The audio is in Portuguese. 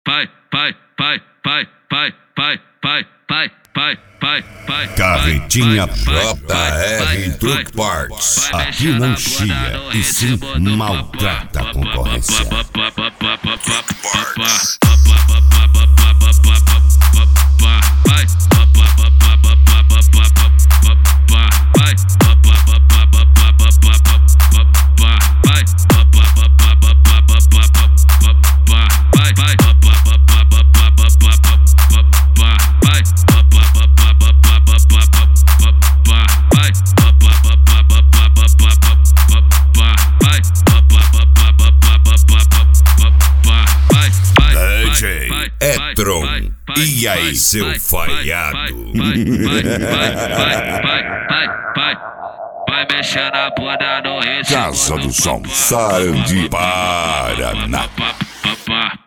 Carretinha JR Truck Parts. Aqui não chia e sim maltrata a concorrência. Truck Parts. Etron, e aí seu falhado? Vai mexer na bunda no ritmo. Casa do Som, Sarandi, Paraná.